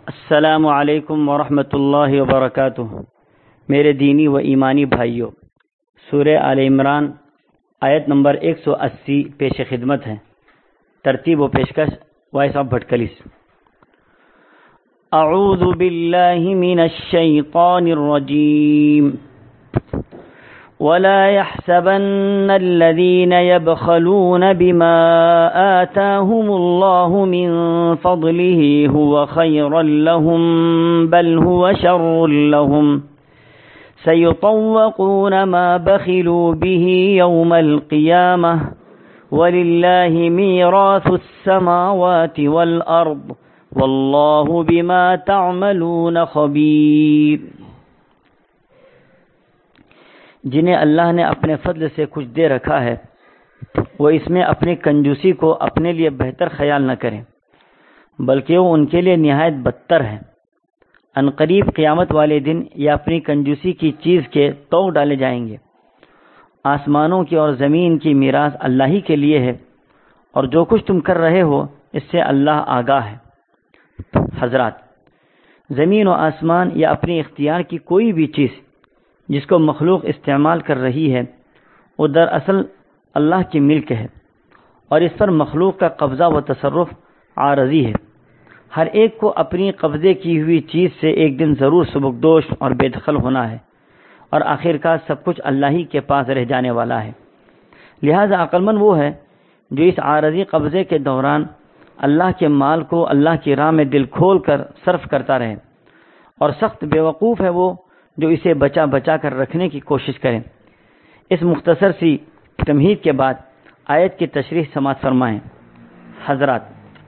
السلام علیکم ورحمۃ اللہ وبرکاتہ۔ میرے دینی و ایمانی بھائیوں، سورہ آل عمران آیت نمبر 180 پیش خدمت ہے۔ ترتیب و پیشکش وائس آف بھٹکلیس۔ اعوذ باللہ من الشیطان الرجیم ولا يحسبن الذين يبخلون بما آتاهم الله من فضله هو خيرا لهم بل هو شر لهم سيطوقون ما بخلوا به يوم القيامة ولله ميراث السماوات والأرض والله بما تعملون خبير۔ جنہیں اللہ نے اپنے فضل سے کچھ دے رکھا ہے وہ اس میں اپنی کنجوسی کو اپنے لیے بہتر خیال نہ کریں، بلکہ وہ ان کے لیے نہایت بدتر ہے۔ عنقریب قیامت والے دن یہ اپنی کنجوسی کی چیز کے توق ڈالے جائیں گے۔ آسمانوں کی اور زمین کی میراث اللہ ہی کے لیے ہے، اور جو کچھ تم کر رہے ہو اس سے اللہ آگاہ ہے۔ حضرات، زمین و آسمان یا اپنی اختیار کی کوئی بھی چیز جس کو مخلوق استعمال کر رہی ہے وہ دراصل اللہ کی ملک ہے، اور اس پر مخلوق کا قبضہ و تصرف عارضی ہے۔ ہر ایک کو اپنی قبضے کی ہوئی چیز سے ایک دن ضرور سبکدوش اور بے دخل ہونا ہے، اور آخرکار سب کچھ اللہ ہی کے پاس رہ جانے والا ہے۔ لہذا عقل مند وہ ہے جو اس عارضی قبضے کے دوران اللہ کے مال کو اللہ کی راہ میں دل کھول کر صرف کرتا رہے، اور سخت بیوقوف ہے وہ جو اسے بچا بچا کر رکھنے کی کوشش کریں۔ اس مختصر سی تمہید کے بعد آیت کی تشریح سماعت فرمائیں۔ حضرات،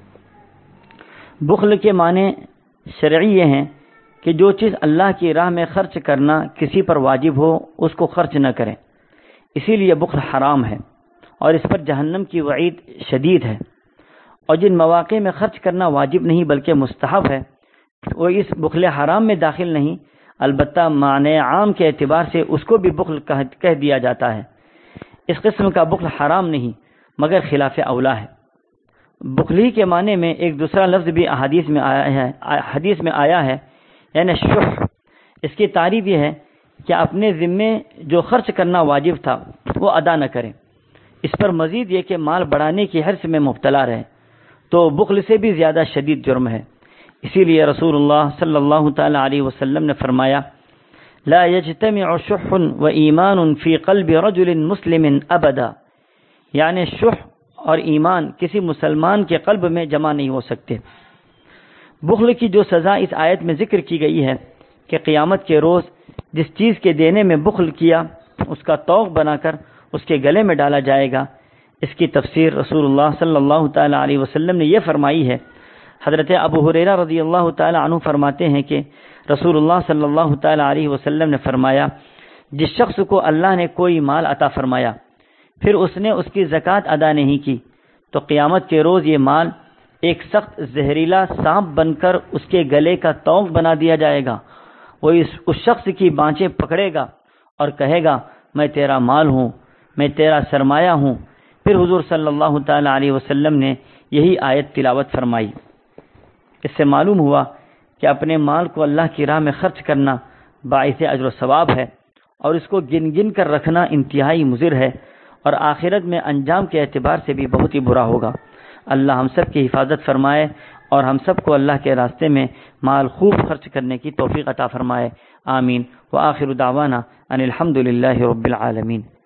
بخل کے معنی شرعی یہ ہیں کہ جو چیز اللہ کی راہ میں خرچ کرنا کسی پر واجب ہو اس کو خرچ نہ کریں، اسی لیے بخل حرام ہے اور اس پر جہنم کی وعید شدید ہے۔ اور جن مواقع میں خرچ کرنا واجب نہیں بلکہ مستحب ہے وہ اس بخل حرام میں داخل نہیں، البتہ معنی عام کے اعتبار سے اس کو بھی بخل کہہ دیا جاتا ہے۔ اس قسم کا بخل حرام نہیں مگر خلاف اولا ہے۔ بخلی کے معنی میں ایک دوسرا لفظ بھی حدیث میں آیا ہے، یعنی شح۔ اس کی تعریف یہ ہے کہ اپنے ذمے جو خرچ کرنا واجب تھا وہ ادا نہ کریں، اس پر مزید یہ کہ مال بڑھانے کی حرص میں مبتلا رہے، تو بخل سے بھی زیادہ شدید جرم ہے۔ اسی لیے رسول اللہ صلی اللہ تعالی علیہ وسلم نے فرمایا، لا يجتمع شح و ایمان فی قلب رجل مسلم ابدا، یعنی شح اور ایمان کسی مسلمان کے قلب میں جمع نہیں ہو سکتے۔ بخل کی جو سزا اس آیت میں ذکر کی گئی ہے کہ قیامت کے روز جس چیز کے دینے میں بخل کیا اس کا توق بنا کر اس کے گلے میں ڈالا جائے گا، اس کی تفسیر رسول اللہ صلی اللہ تعالی علیہ وسلم نے یہ فرمائی ہے۔ حضرت ابو ہریرہ رضی اللہ تعالی عنہ فرماتے ہیں کہ رسول اللہ صلی اللہ تعالی علیہ وسلم نے فرمایا، جس شخص کو اللہ نے کوئی مال عطا فرمایا پھر اس نے اس کی زکوٰۃ ادا نہیں کی تو قیامت کے روز یہ مال ایک سخت زہریلا سانپ بن کر اس کے گلے کا توق بنا دیا جائے گا۔ وہ اس شخص کی بانچیں پکڑے گا اور کہے گا، میں تیرا مال ہوں، میں تیرا سرمایہ ہوں۔ پھر حضور صلی اللہ تعالی علیہ وسلم نے یہی آیت تلاوت فرمائی۔ اس سے معلوم ہوا کہ اپنے مال کو اللہ کی راہ میں خرچ کرنا باعث اجر و ثواب ہے، اور اس کو گن گن کر رکھنا انتہائی مضر ہے، اور آخرت میں انجام کے اعتبار سے بھی بہت ہی برا ہوگا۔ اللہ ہم سب کی حفاظت فرمائے اور ہم سب کو اللہ کے راستے میں مال خوب خرچ کرنے کی توفیق عطا فرمائے۔ آمین۔ وآخر دعوانا ان الحمد للہ رب العالمین۔